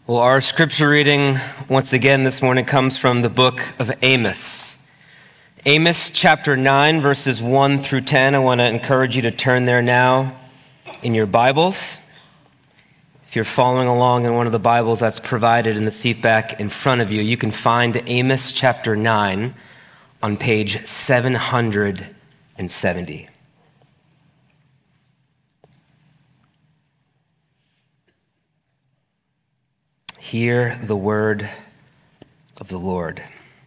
Well, our scripture reading once again this morning comes from the book of Amos. Amos chapter 9, verses 1 through 10. I want to encourage you to turn there now in your Bibles. If you're following along in one of the Bibles that's provided in the seat back in front of you, you can find Amos chapter 9 on page 770. Hear the word of the Lord.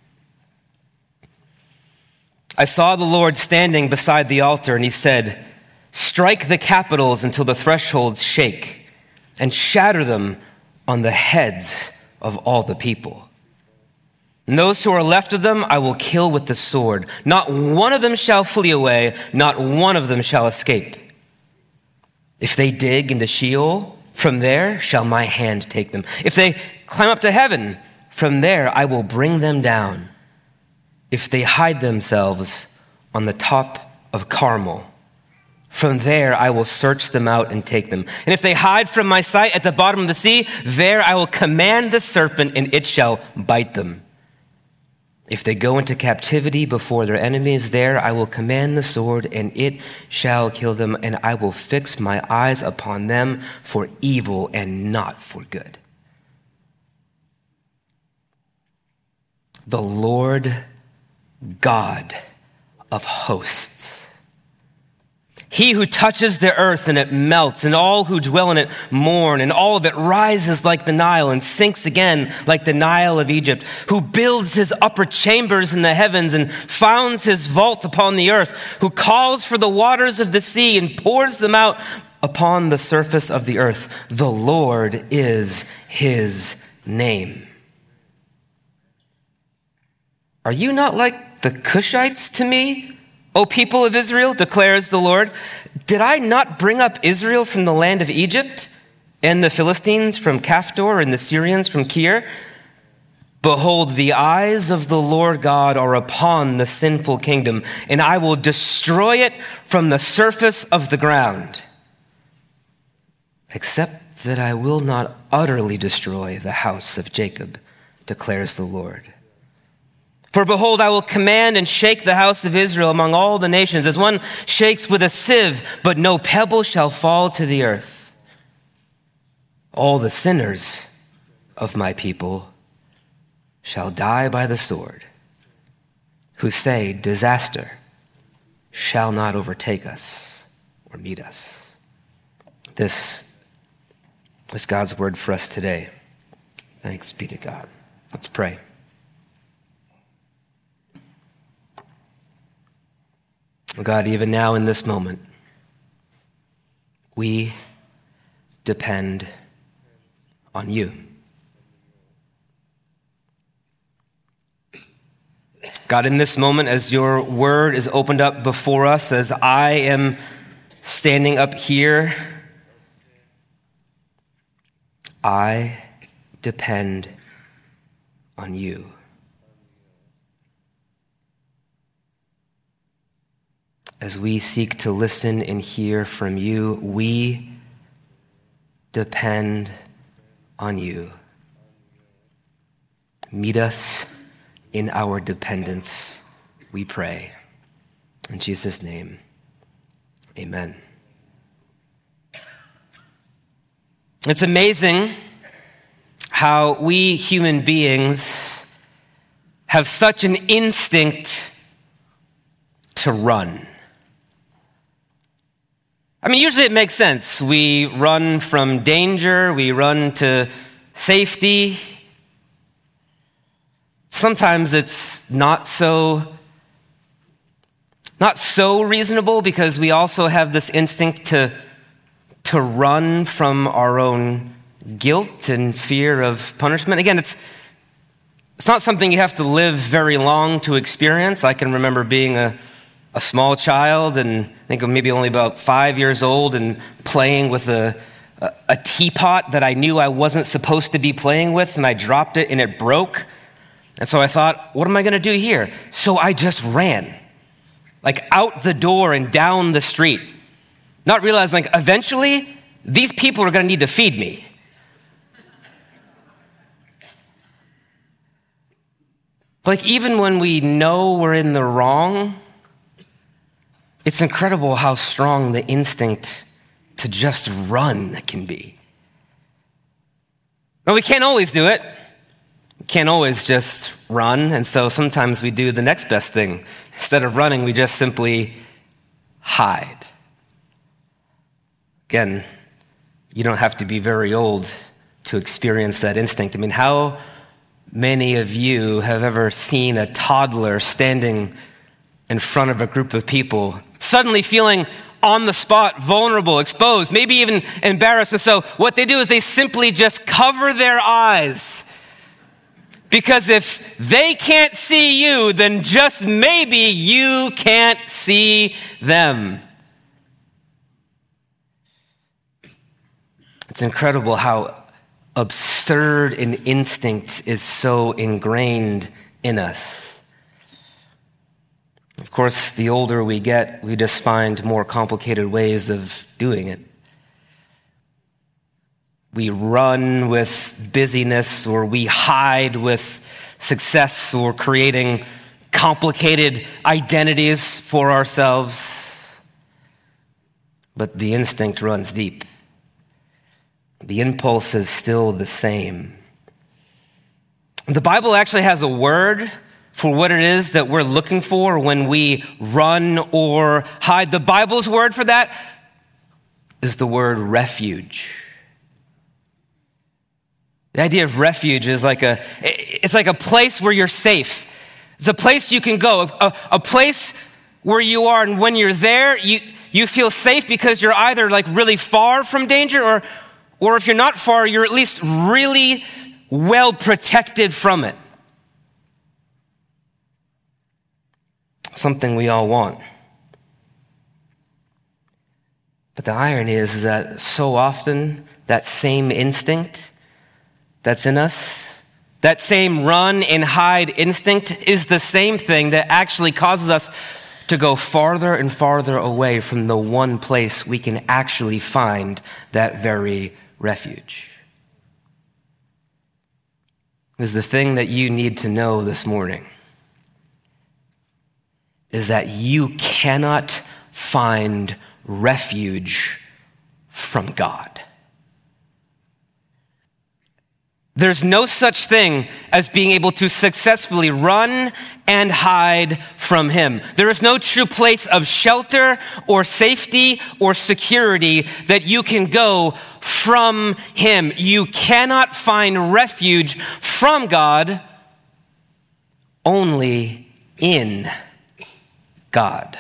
I saw the Lord standing beside the altar, and he said, "Strike the capitals until the thresholds shake, and shatter them on the heads of all the people. And those who are left of them I will kill with the sword. Not one of them shall flee away, not one of them shall escape. If they dig into Sheol, from there shall my hand take them. If they climb up to heaven, from there I will bring them down. If they hide themselves on the top of Carmel, from there I will search them out and take them. And if they hide from my sight at the bottom of the sea, there I will command the serpent, and it shall bite them. If they go into captivity before their enemies, there I will command the sword, and it shall kill them, and I will fix my eyes upon them for evil and not for good. The Lord God of hosts, he who touches the earth and it melts, and all who dwell in it mourn, and all of it rises like the Nile and sinks again like the Nile of Egypt, who builds his upper chambers in the heavens and founds his vault upon the earth, who calls for the waters of the sea and pours them out upon the surface of the earth. The Lord is his name. Are you not like the Cushites to me, O people of Israel, declares the Lord? Did I not bring up Israel from the land of Egypt, and the Philistines from Caphtor, and the Syrians from Kir? Behold, the eyes of the Lord God are upon the sinful kingdom, and I will destroy it from the surface of the ground, except that I will not utterly destroy the house of Jacob, declares the Lord. For behold, I will command and shake the house of Israel among all the nations, as one shakes with a sieve, but no pebble shall fall to the earth. All the sinners of my people shall die by the sword, who say, disaster shall not overtake us or meet us." This is God's word for us today. Thanks be to God. Let's pray. God, even now in this moment, we depend on you. God, in this moment, as your word is opened up before us, as I am standing up here, I depend on you. As we seek to listen and hear from you, we depend on you. Meet us in our dependence, we pray. In Jesus' name, amen. It's amazing how we human beings have such an instinct to run. I mean, usually it makes sense. We run from danger, we run to safety. Sometimes it's not so reasonable, because we also have this instinct to run from our own guilt and fear of punishment. Again, it's not something you have to live very long to experience. I can remember being a small child, and I think maybe only about 5 years old, and playing with a teapot that I knew I wasn't supposed to be playing with, and I dropped it and it broke. And so I thought, what am I going to do here? So I just ran, like out the door and down the street, not realizing like eventually these people are going to need to feed me. But even when we know we're in the wrong, it's incredible how strong the instinct to just run can be. Now, we can't always do it. We can't always just run, and so sometimes we do the next best thing. Instead of running, we just simply hide. Again, you don't have to be very old to experience that instinct. I mean, how many of you have ever seen a toddler standing in front of a group of people, suddenly feeling on the spot, vulnerable, exposed, maybe even embarrassed? And so what they do is they simply just cover their eyes. Because if they can't see you, then just maybe you can't see them. It's incredible how absurd an instinct is so ingrained in us. Of course, the older we get, we just find more complicated ways of doing it. We run with busyness, or we hide with success, or creating complicated identities for ourselves. But the instinct runs deep. The impulse is still the same. The Bible actually has a word for what it is that we're looking for when we run or hide. The Bible's word for that is the word refuge. The idea of refuge is like a place where you're safe. It's a place you can go, a place where you are, and when you're there, you feel safe because you're either like really far from danger, or if you're not far, you're at least really well protected from it. Something we all want. But the irony is that so often that same instinct that's in us, that same run and hide instinct, is the same thing that actually causes us to go farther and farther away from the one place we can actually find that very refuge. Is the thing that you need to know this morning is that you cannot find refuge from God. There's no such thing as being able to successfully run and hide from Him. There is no true place of shelter or safety or security that you can go from Him. You cannot find refuge from God, only in God.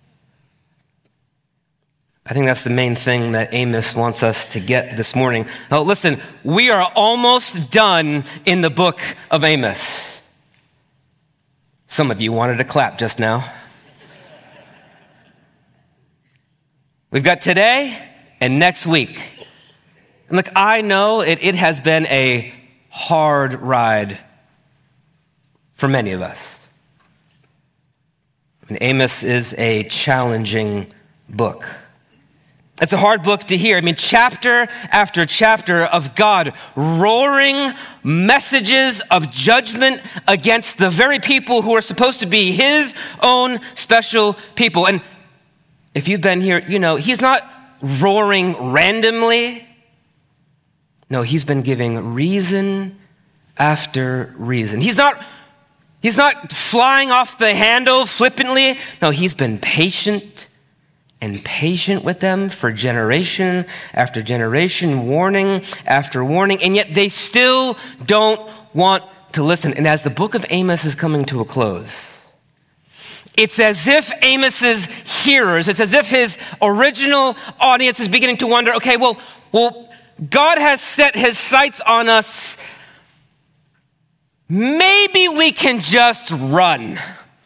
I think that's the main thing that Amos wants us to get this morning. Now listen, we are almost done in the book of Amos. Some of you wanted to clap just now. We've got today and next week. And look, I know it has been a hard ride for many of us. And Amos is a challenging book. It's a hard book to hear. I mean, chapter after chapter of God roaring messages of judgment against the very people who are supposed to be His own special people. And if you've been here, you know, He's not roaring randomly. No, He's been giving reason after reason. He's not flying off the handle flippantly. No, He's been patient with them for generation after generation, warning after warning, and yet they still don't want to listen. And as the book of Amos is coming to a close, it's as if Amos's hearers, it's as if his original audience is beginning to wonder, okay, well, God has set His sights on us. Maybe we can just run.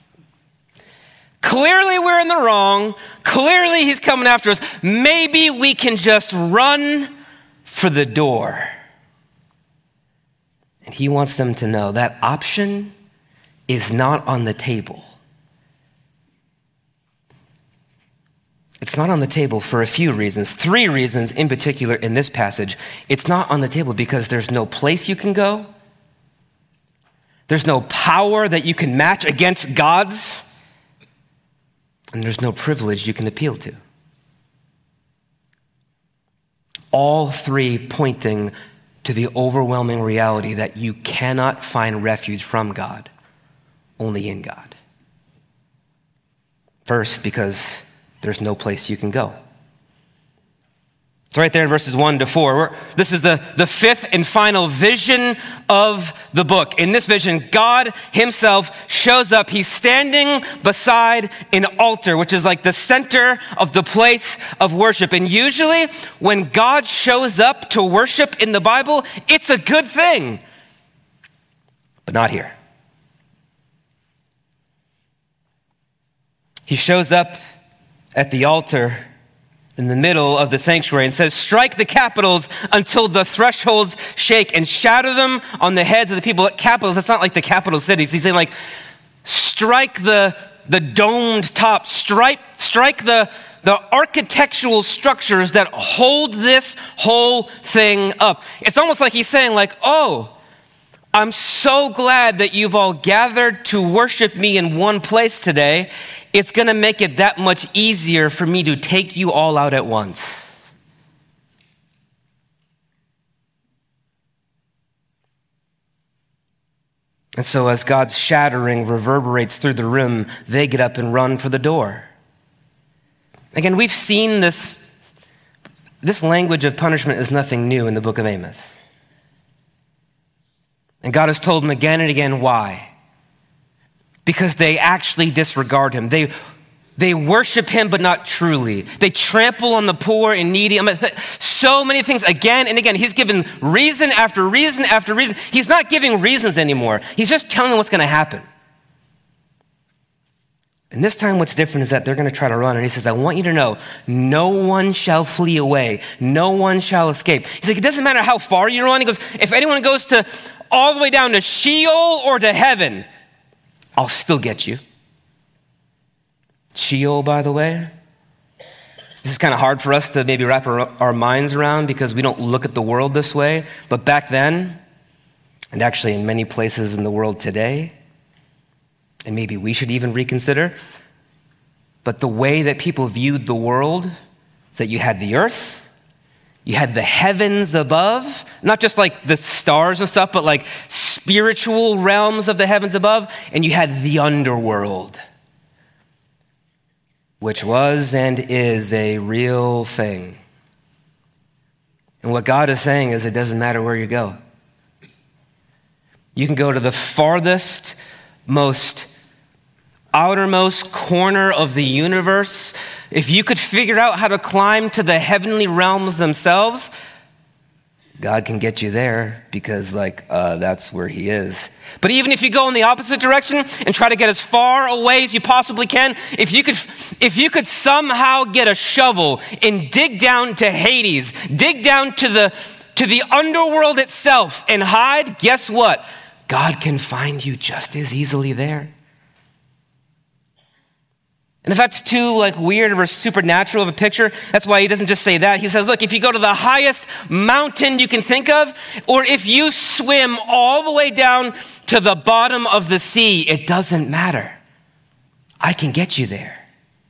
Clearly we're in the wrong. Clearly He's coming after us. Maybe we can just run for the door. And He wants them to know that option is not on the table. It's not on the table for a few reasons. 3 reasons in particular in this passage. It's not on the table because there's no place you can go. There's no power that you can match against God's. And there's no privilege you can appeal to. All three pointing to the overwhelming reality that you cannot find refuge from God, only in God. First, because there's no place you can go. It's right there in verses 1-4. This is the fifth and final vision of the book. In this vision, God himself shows up. He's standing beside an altar, which is like the center of the place of worship. And usually when God shows up to worship in the Bible, it's a good thing. But not here. He shows up at the altar in the middle of the sanctuary and says, strike the capitals until the thresholds shake and shatter them on the heads of the people. Capitals, it's not like the capital cities. He's saying like, strike the domed top, strike the architectural structures that hold this whole thing up. It's almost like he's saying like, oh, I'm so glad that you've all gathered to worship me in one place today. It's going to make it that much easier for me to take you all out at once. And so as God's shattering reverberates through the room, they get up and run for the door. Again, we've seen this language of punishment is nothing new in the book of Amos. And God has told them again and again why. Because they actually disregard him. They worship him, but not truly. They trample on the poor and needy. So many things again and again. He's given reason after reason after reason. He's not giving reasons anymore. He's just telling them what's going to happen. And this time what's different is that they're going to try to run. And he says, I want you to know, no one shall flee away. No one shall escape. He's like, it doesn't matter how far you run. He goes, if anyone goes to all the way down to Sheol or to heaven, I'll still get you. Sheol, by the way, this is kind of hard for us to maybe wrap our minds around because we don't look at the world this way. But back then, and actually in many places in the world today, and maybe we should even reconsider, but the way that people viewed the world is that you had the earth, you had the heavens above, not just like the stars and stuff, but like spiritual realms of the heavens above, and you had the underworld, which was and is a real thing. And what God is saying is it doesn't matter where you go. You can go to the farthest, most outermost corner of the universe. If you could figure out how to climb to the heavenly realms themselves, God can get you there because that's where he is. But even if you go in the opposite direction and try to get as far away as you possibly can, if you could somehow get a shovel and dig down to Hades, dig down to the underworld itself and hide, guess what? God can find you just as easily there. And if that's too weird or supernatural of a picture, that's why he doesn't just say that. He says, look, if you go to the highest mountain you can think of, or if you swim all the way down to the bottom of the sea, it doesn't matter. I can get you there.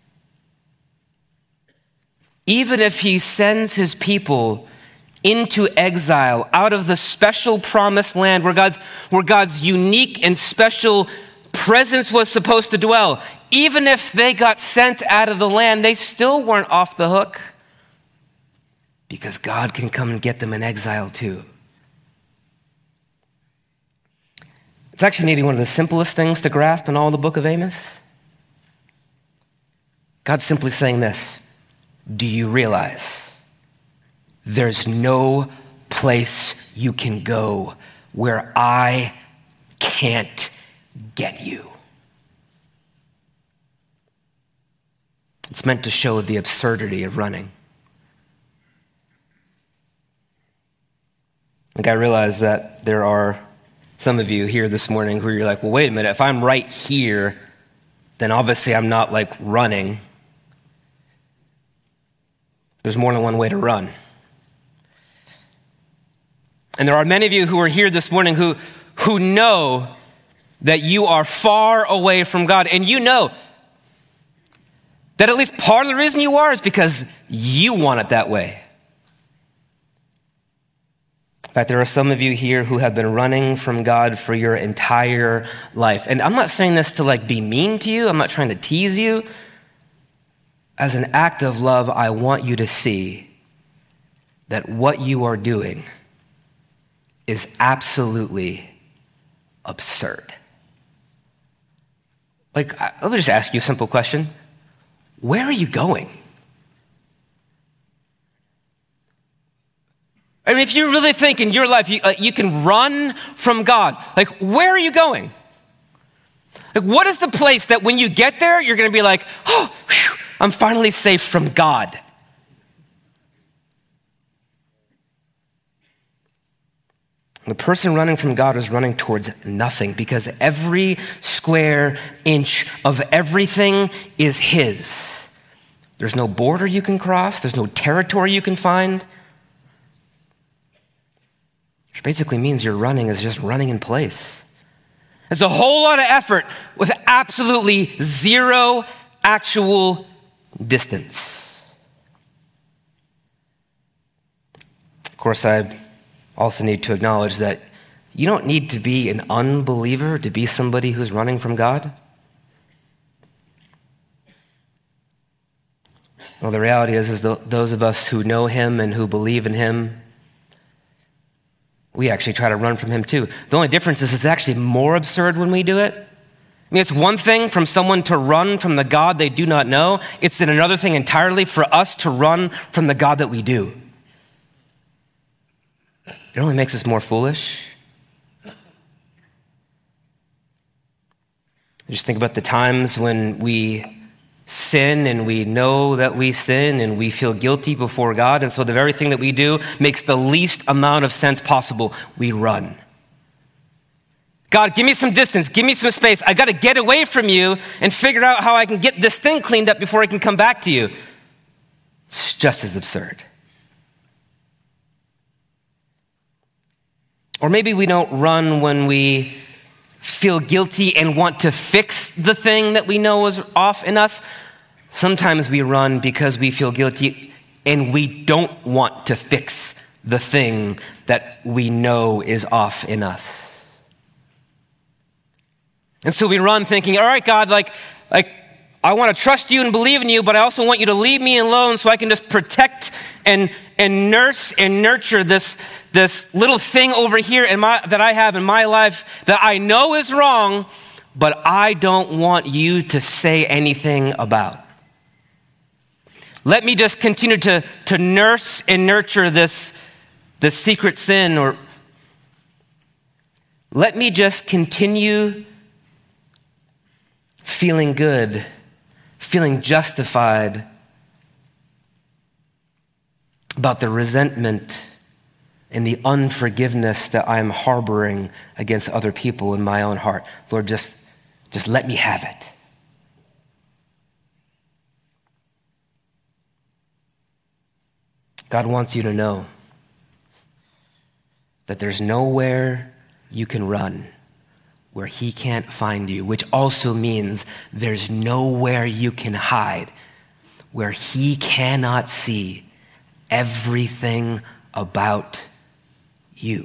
Even if he sends his people into exile out of the special promised land where God's unique and special presence was supposed to dwell, even if they got sent out of the land, they still weren't off the hook because God can come and get them in exile too. It's actually maybe one of the simplest things to grasp in all the book of Amos. God's simply saying this: do you realize there's no place you can go where I can't get you? It's meant to show the absurdity of running. I realize that there are some of you here this morning who you're like, well, wait a minute, if I'm right here, then obviously I'm not running. There's more than one way to run. And there are many of you who are here this morning who know that you are far away from God. And you know that at least part of the reason you are is because you want it that way. In fact, there are some of you here who have been running from God for your entire life. And I'm not saying this to be mean to you. I'm not trying to tease you. As an act of love, I want you to see that what you are doing is absolutely absurd. Let me just ask you a simple question. Where are you going? I mean, if you really think in your life you can run from God, where are you going? What is the place that when you get there, you're going to be like, oh, whew, I'm finally safe from God? The person running from God is running towards nothing because every square inch of everything is his. There's no border you can cross. There's no territory you can find. Which basically means your running is just running in place. It's a whole lot of effort with absolutely zero actual distance. Of course, I also need to acknowledge that you don't need to be an unbeliever to be somebody who's running from God. Well, the reality is those of us who know him and who believe in him, we actually try to run from him too. The only difference is it's actually more absurd when we do it. I mean, it's one thing from someone to run from the God they do not know. It's another thing entirely for us to run from the God that we do. It only makes us more foolish. Just think about the times when we sin and we know that we sin and we feel guilty before God. And so the very thing that we do makes the least amount of sense possible. We run. God, give me some distance. Give me some space. I got to get away from you and figure out how I can get this thing cleaned up before I can come back to you. It's just as absurd. Or maybe we don't run when we feel guilty and want to fix the thing that we know is off in us. Sometimes we run because we feel guilty and we don't want to fix the thing that we know is off in us. And so we run thinking, all right, God, I want to trust you and believe in you, but I also want you to leave me alone so I can just protect and nurse and nurture this little thing over here that I have in my life that I know is wrong, but I don't want you to say anything about. Let me just continue to nurse and nurture this secret sin, or let me just continue feeling good, feeling justified about the resentment and the unforgiveness that I'm harboring against other people in my own heart. Lord, just let me have it. God wants you to know that there's nowhere you can run where he can't find you, which also means there's nowhere you can hide where he cannot see everything about you.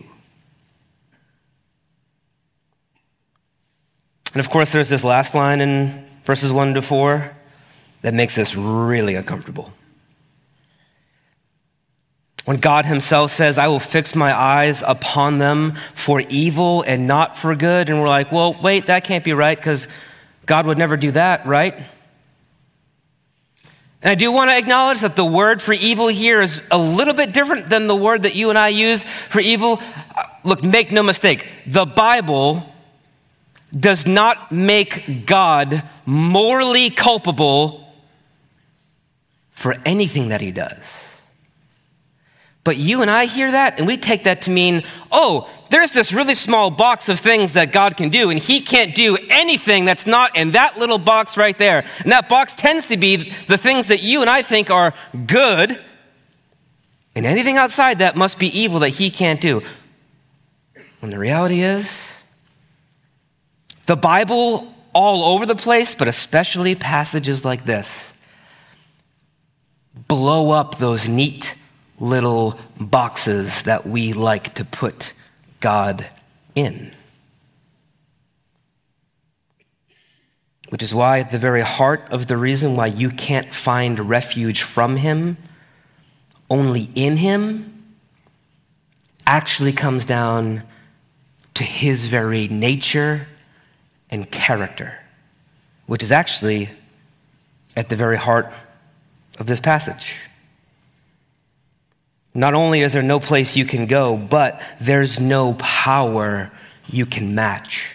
And of course, there's this last line in verses 1-4 that makes us really uncomfortable. When God himself says, I will fix my eyes upon them for evil and not for good. And we're like, well, wait, that can't be right because God would never do that, right? And I do want to acknowledge that the word for evil here is a little bit different than the word that you and I use for evil. Look, make no mistake. The Bible does not make God morally culpable for anything that he does. But you and I hear that, and we take that to mean, oh, there's this really small box of things that God can do, and he can't do anything that's not in that little box right there. And that box tends to be the things that you and I think are good, and anything outside that must be evil that he can't do. When the reality is, The Bible all over the place, but especially passages like this, blow up those neat little boxes that we like to put God in. Which is why at the very heart of the reason why you can't find refuge from him, only in him, actually comes down to his very nature and character, which is actually at the very heart of this passage. Not only is there no place you can go, but there's no power you can match.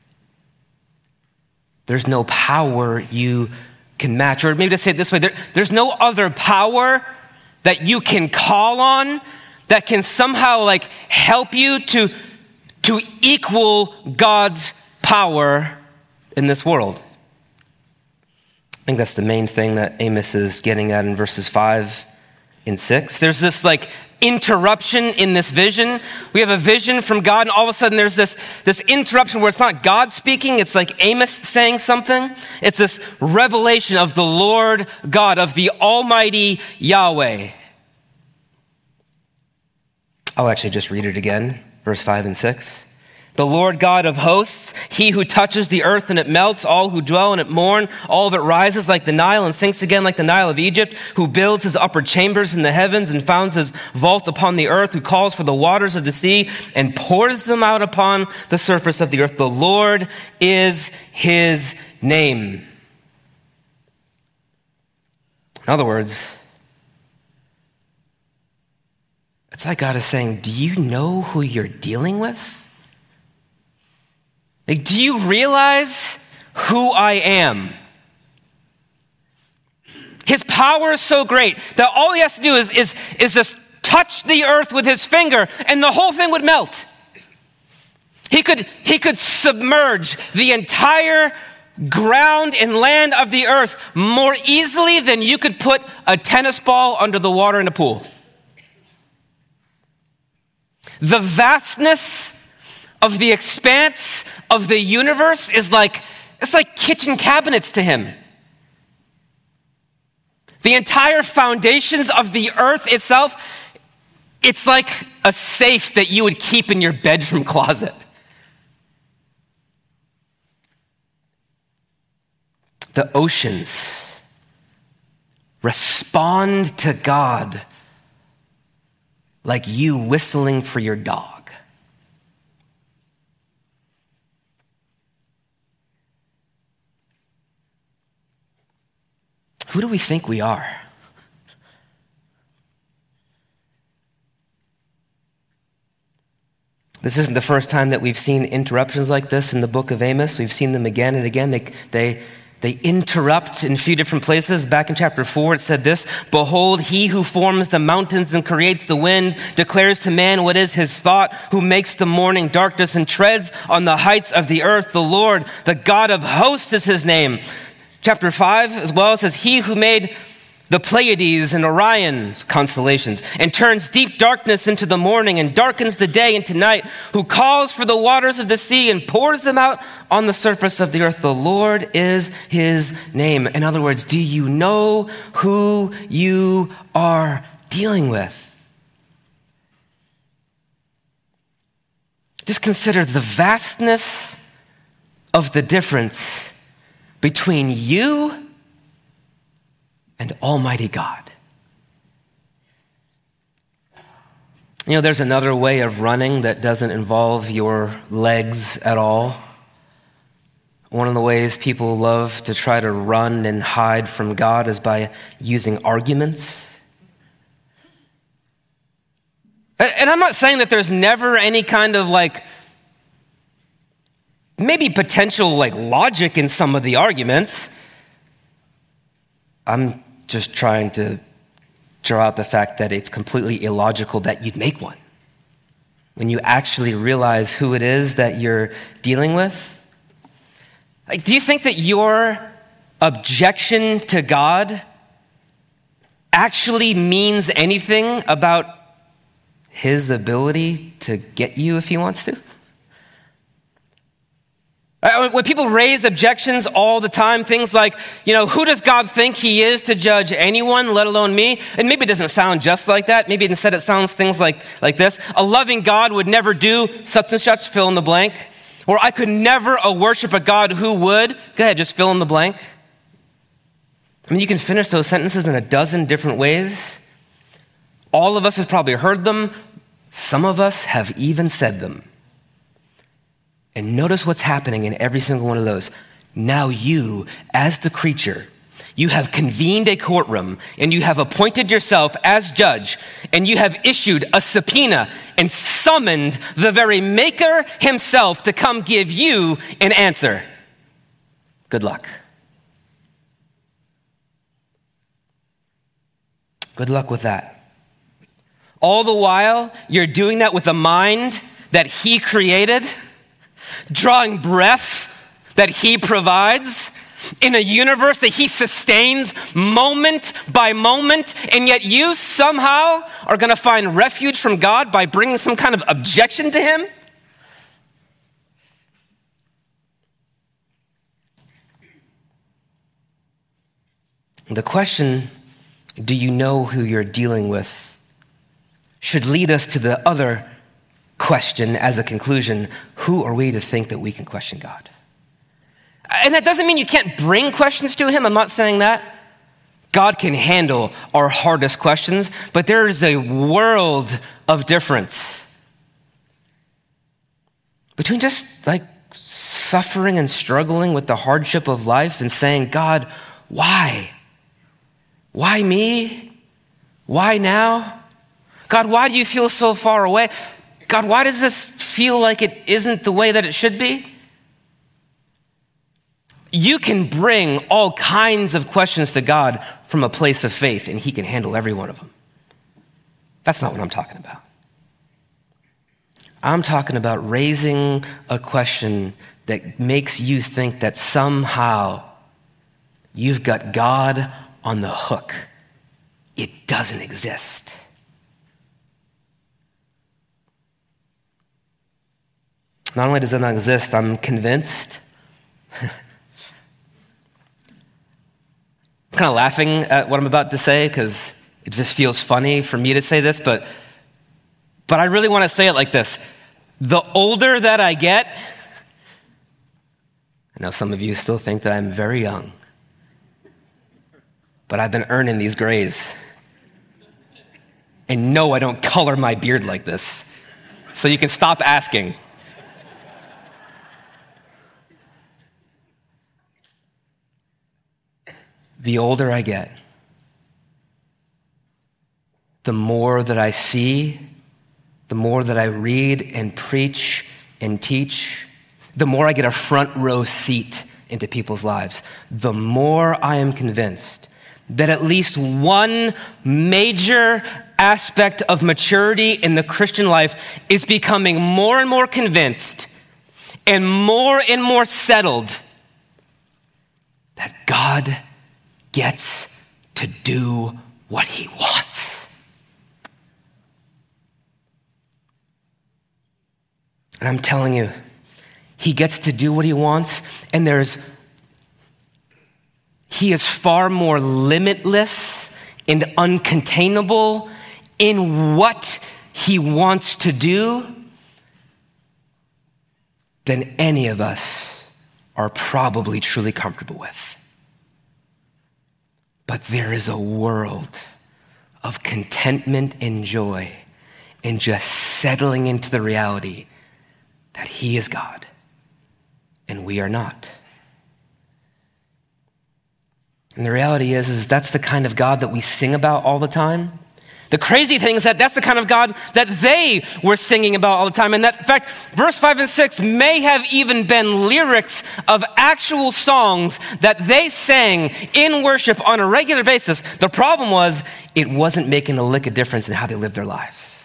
There's no power you can match. Or maybe to say it this way, there's no other power that you can call on that can somehow help you to equal God's power in this world. I think that's the main thing that Amos is getting at in verses 5 and 6. There's this interruption in this vision. We have a vision from God, and all of a sudden there's this interruption where it's not God speaking, it's like Amos saying something. It's this revelation of the Lord God, of the Almighty Yahweh. I'll actually just read it again, verse 5 and 6. The Lord God of hosts, he who touches the earth and it melts, all who dwell in it mourn, all of it rises like the Nile and sinks again like the Nile of Egypt, who builds his upper chambers in the heavens and founds his vault upon the earth, who calls for the waters of the sea and pours them out upon the surface of the earth. The Lord is his name. In other words, it's like God is saying, do you know who you're dealing with? Do you realize who I am? His power is so great that all he has to do is just touch the earth with his finger and the whole thing would melt. He could submerge the entire ground and land of the earth more easily than you could put a tennis ball under the water in a pool. The vastness of the expanse of the universe is it's like kitchen cabinets to him. The entire foundations of the earth itself, it's like a safe that you would keep in your bedroom closet. The oceans respond to God like you whistling for your dog. Who do we think we are? This isn't the first time that we've seen interruptions like this in the book of Amos. We've seen them again and again. They interrupt in a few different places. Back in chapter 4, it said this: Behold, he who forms the mountains and creates the wind declares to man what is his thought, who makes the morning darkness and treads on the heights of the earth. The Lord, the God of hosts is his name. Chapter 5 as well says, he who made the Pleiades and Orion constellations and turns deep darkness into the morning and darkens the day into night, who calls for the waters of the sea and pours them out on the surface of the earth. The Lord is his name. In other words, do you know who you are dealing with? Just consider the vastness of the difference between you and Almighty God. There's another way of running that doesn't involve your legs at all. One of the ways people love to try to run and hide from God is by using arguments. And I'm not saying that there's never any kind of maybe potential logic in some of the arguments. I'm just trying to draw out the fact that it's completely illogical that you'd make one when you actually realize who it is that you're dealing with. Do you think that your objection to God actually means anything about his ability to get you if he wants to? When people raise objections all the time, things like, who does God think he is to judge anyone, let alone me? And maybe it doesn't sound just like that. Maybe instead it sounds things like this. A loving God would never do such and such, fill in the blank. Or I could never worship a God who would. Go ahead, just fill in the blank. I mean, you can finish those sentences in a dozen different ways. All of us have probably heard them. Some of us have even said them. And notice what's happening in every single one of those. Now you, as the creature, you have convened a courtroom and you have appointed yourself as judge and you have issued a subpoena and summoned the very maker himself to come give you an answer. Good luck. Good luck with that. All the while, you're doing that with a mind that he created, drawing breath that he provides in a universe that he sustains moment by moment, and yet you somehow are going to find refuge from God by bringing some kind of objection to him? The question, do you know who you're dealing with, should lead us to the other question as a conclusion: who are we to think that we can question God? And that doesn't mean you can't bring questions to him. I'm not saying that. God can handle our hardest questions, but there's a world of difference between just like suffering and struggling with the hardship of life and saying, God, why? Why me? Why now? God, why do you feel so far away? God, why does this feel like it isn't the way that it should be? You can bring all kinds of questions to God from a place of faith, and he can handle every one of them. That's not what I'm talking about. I'm talking about raising a question that makes you think that somehow you've got God on the hook. It doesn't exist. Not only does it not exist, I'm convinced. I'm kind of laughing at what I'm about to say because it just feels funny for me to say this, but I really want to say it like this. The older that I get, I know some of you still think that I'm very young, but I've been earning these grays. And no, I don't color my beard like this. So you can stop asking. The older I get, the more that I see, the more that I read and preach and teach, the more I get a front row seat into people's lives, the more I am convinced that at least one major aspect of maturity in the Christian life is becoming more and more convinced and more settled that God gets to do what he wants. And I'm telling you, he gets to do what he wants, and he is far more limitless and uncontainable in what he wants to do than any of us are probably truly comfortable with. But there is a world of contentment and joy in just settling into the reality that he is God and we are not. And the reality is that's the kind of God that we sing about all the time. The crazy thing is that that's the kind of God that they were singing about all the time. And that, in fact, verse 5 and 6 may have even been lyrics of actual songs that they sang in worship on a regular basis. The problem was it wasn't making a lick of difference in how they lived their lives.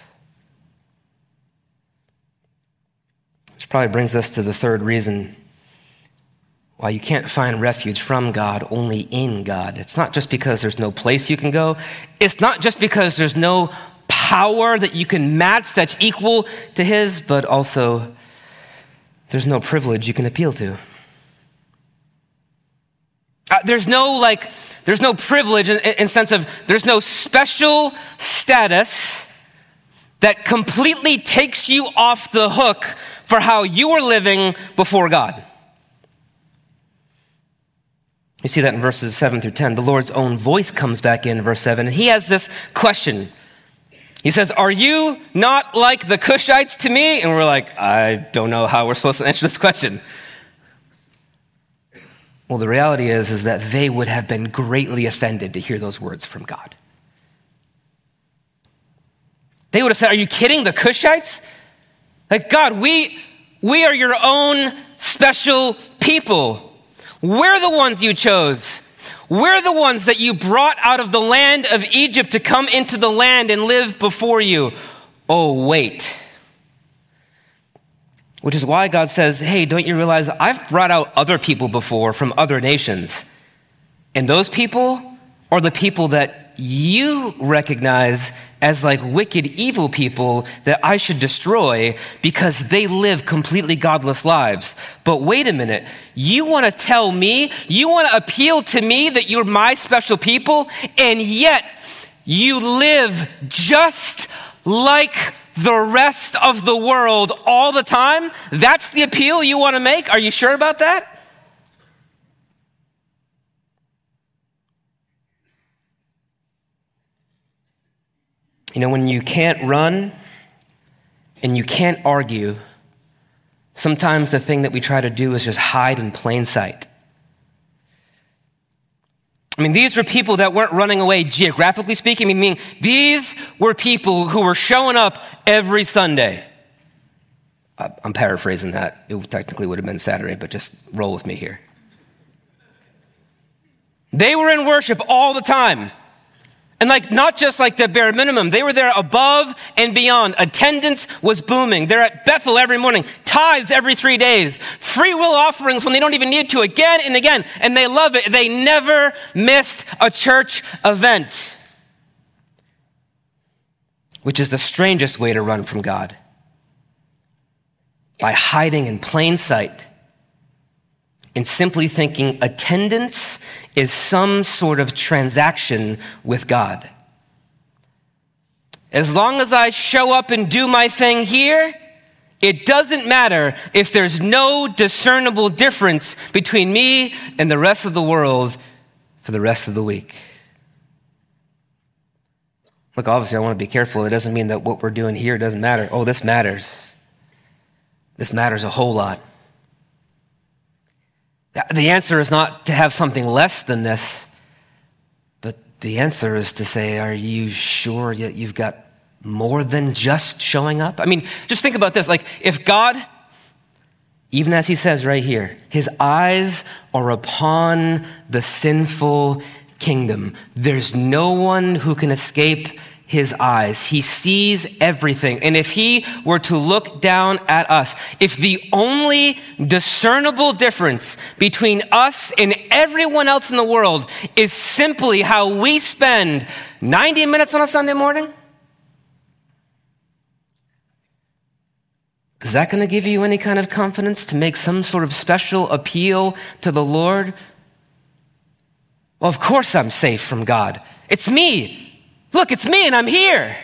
Which probably brings us to the third reason why you can't find refuge from God, only in God. It's not just because there's no place you can go. It's not just because there's no power that you can match that's equal to his, but also there's no privilege you can appeal to. There's no privilege in sense of there's no special status that completely takes you off the hook for how you are living before God. You see that in verses 7 through 10. The Lord's own voice comes back in verse 7, and he has this question. He says, are you not like the Cushites to me? And we're like, I don't know how we're supposed to answer this question. Well, the reality is that they would have been greatly offended to hear those words from God. They would have said, are you kidding, the Cushites? Like, God, we are your own special people. We're the ones you chose. We're the ones that you brought out of the land of Egypt to come into the land and live before you. Oh, wait. Which is why God says, hey, don't you realize I've brought out other people before from other nations. And those people are the people that you recognize as like wicked, evil people that I should destroy because they live completely godless lives. But wait a minute, you want to tell me, you want to appeal to me that you're my special people, and yet you live just like the rest of the world all the time? That's the appeal you want to make? Are you sure about that? You know, when you can't run and you can't argue, sometimes the thing that we try to do is just hide in plain sight. I mean, these were people that weren't running away geographically speaking. I mean, these were people who were showing up every Sunday. I'm paraphrasing that. It technically would have been Saturday, but just roll with me here. They were in worship all the time. And not just like the bare minimum, they were there above and beyond. Attendance was booming. They're at Bethel every morning, tithes every 3 days, free will offerings when they don't even need to, again and again. And they love it. They never missed a church event, which is the strangest way to run from God. By hiding in plain sight and simply thinking attendance is some sort of transaction with God. As long as I show up and do my thing here, it doesn't matter if there's no discernible difference between me and the rest of the world for the rest of the week. Look, obviously I want to be careful. It doesn't mean that what we're doing here doesn't matter. Oh, this matters. This matters a whole lot. The answer is not to have something less than this, but the answer is to say, are you sure that you've got more than just showing up? I mean, just think about this. Like, if God, even as he says right here, his eyes are upon the sinful kingdom, there's no one who can escape his eyes. He sees everything. And if he were to look down at us, if the only discernible difference between us and everyone else in the world is simply how we spend 90 minutes on a Sunday morning, is that going to give you any kind of confidence to make some sort of special appeal to the Lord? Well, of course I'm safe from God. It's me. Look, it's me and I'm here.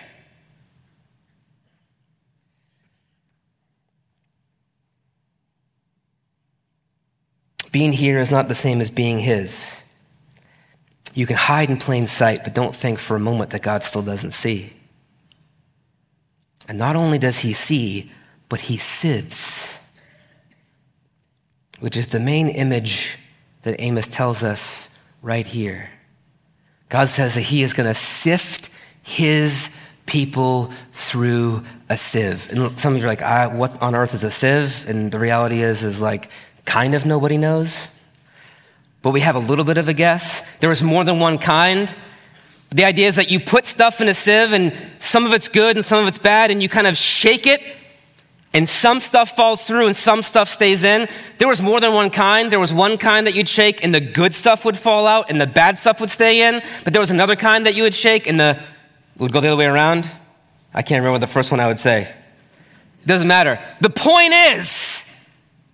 Being here is not the same as being his. You can hide in plain sight, but don't think for a moment that God still doesn't see. And not only does he see, but he sieves, which is the main image that Amos tells us right here. God says that he is going to sift his people through a sieve. And some of you are like, what on earth is a sieve? And the reality is like, kind of nobody knows. But we have a little bit of a guess. There is more than one kind. The idea is that you put stuff in a sieve and some of it's good and some of it's bad, and you kind of shake it, and some stuff falls through and some stuff stays in. There was more than one kind. There was one kind that you'd shake and the good stuff would fall out and the bad stuff would stay in. But there was another kind that you would shake and it would go the other way around. I can't remember the first one I would say. It doesn't matter. The point is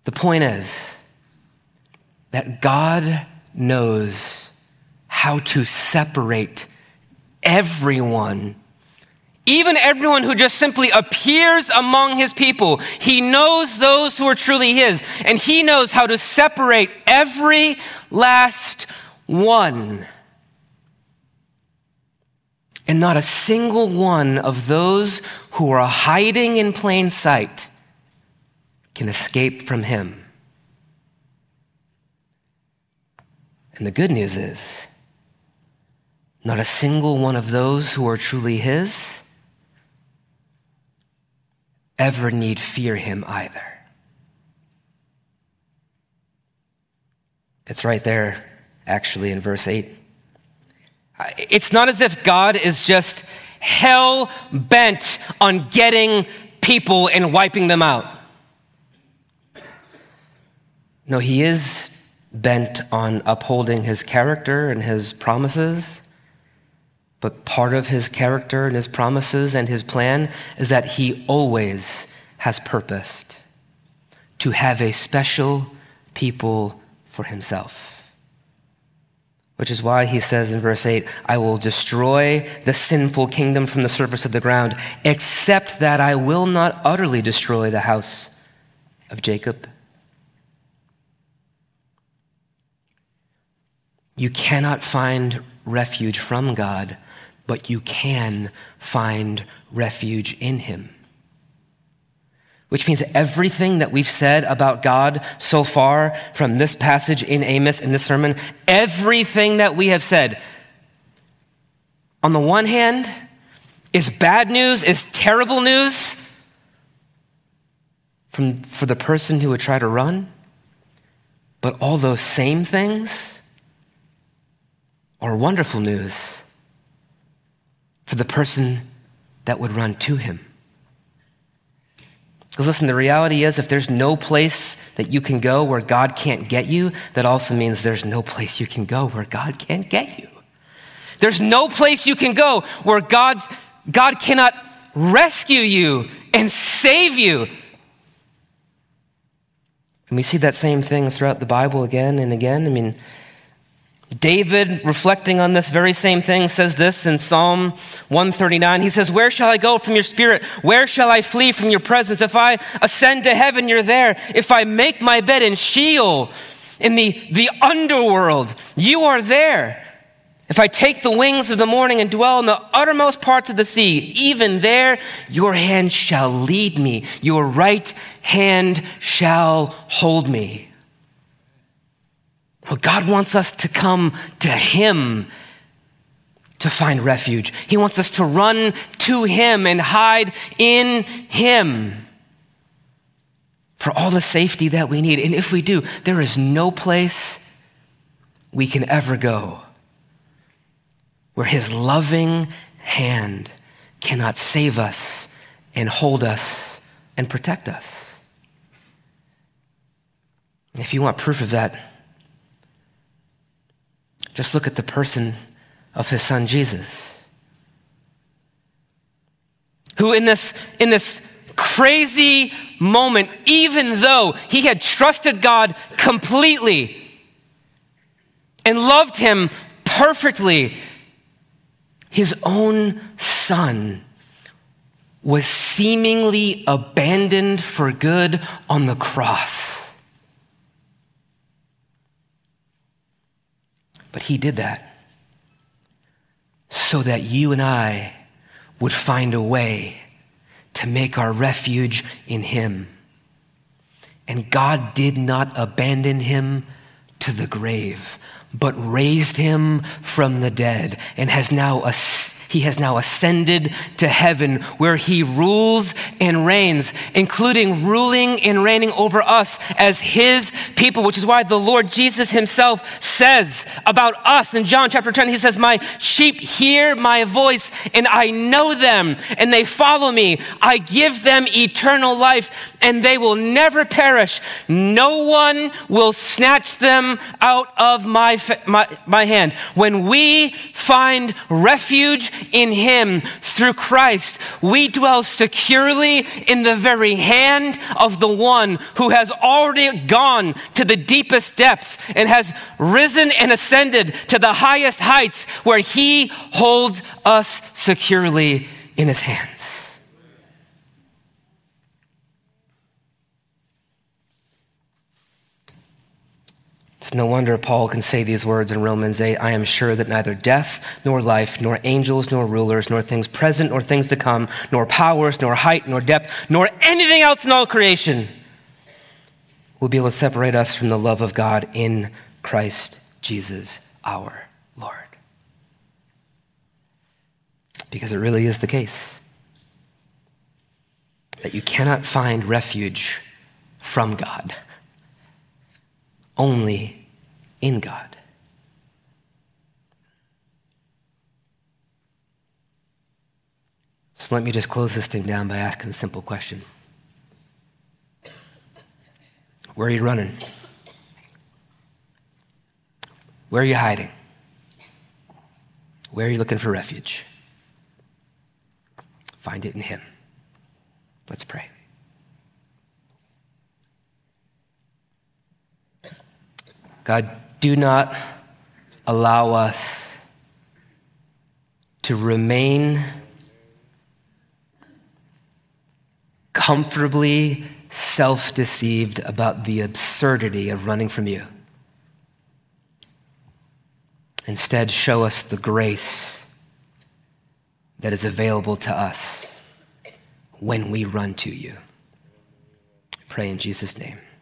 The point is that God knows how to separate everyone, even everyone who just simply appears among his people. He knows those who are truly his, and he knows how to separate every last one. And not a single one of those who are hiding in plain sight can escape from him. And the good news is, not a single one of those who are truly his ever need fear him either. It's right there, actually, in verse 8. It's not as if God is just hell-bent on getting people and wiping them out. No, he is bent on upholding his character and his promises. But part of his character and his promises and his plan is that he always has purposed to have a special people for himself. Which is why he says in verse 8, I will destroy the sinful kingdom from the surface of the ground, except that I will not utterly destroy the house of Jacob. You cannot find refuge from God, but you can find refuge in him. Which means everything that we've said about God so far from this passage in Amos, in this sermon, everything that we have said, on the one hand, is bad news, is terrible news for the person who would try to run. But all those same things are wonderful news for the person that would run to him. Because listen, the reality is if there's no place that you can go where God can't get you, that also means there's no place you can go where God can't get you. There's no place you can go where God cannot rescue you and save you. And we see that same thing throughout the Bible again and again. I mean, David, reflecting on this very same thing, says this in Psalm 139. He says, where shall I go from your spirit? Where shall I flee from your presence? If I ascend to heaven, you're there. If I make my bed in Sheol, in the underworld, you are there. If I take the wings of the morning and dwell in the uttermost parts of the sea, even there your hand shall lead me. Your right hand shall hold me. Oh, God wants us to come to him to find refuge. He wants us to run to him and hide in him for all the safety that we need. And if we do, there is no place we can ever go where his loving hand cannot save us and hold us and protect us. If you want proof of that, just look at the person of his son, Jesus, who in this crazy moment, even though he had trusted God completely and loved him perfectly, his own son was seemingly abandoned for good on the cross. But he did that so that you and I would find a way to make our refuge in him. And God did not abandon him to the grave, but raised him from the dead and he has now ascended to heaven where he rules and reigns, including ruling and reigning over us as his people, which is why the Lord Jesus himself says about us in John chapter 10, he says, my sheep hear my voice and I know them and they follow me. I give them eternal life and they will never perish. No one will snatch them out of my my hand. When we find refuge in him through Christ, we dwell securely in the very hand of the one who has already gone to the deepest depths and has risen and ascended to the highest heights, where he holds us securely in his hands. It's no wonder Paul can say these words in Romans 8, I am sure that neither death, nor life, nor angels, nor rulers, nor things present, nor things to come, nor powers, nor height, nor depth, nor anything else in all creation will be able to separate us from the love of God in Christ Jesus our Lord. Because it really is the case that you cannot find refuge from God, only in God. So let me just close this thing down by asking the simple question. Where are you running? Where are you hiding? Where are you looking for refuge? Find it in him. Let's pray. God, do not allow us to remain comfortably self-deceived about the absurdity of running from you. Instead, show us the grace that is available to us when we run to you. Pray in Jesus' name.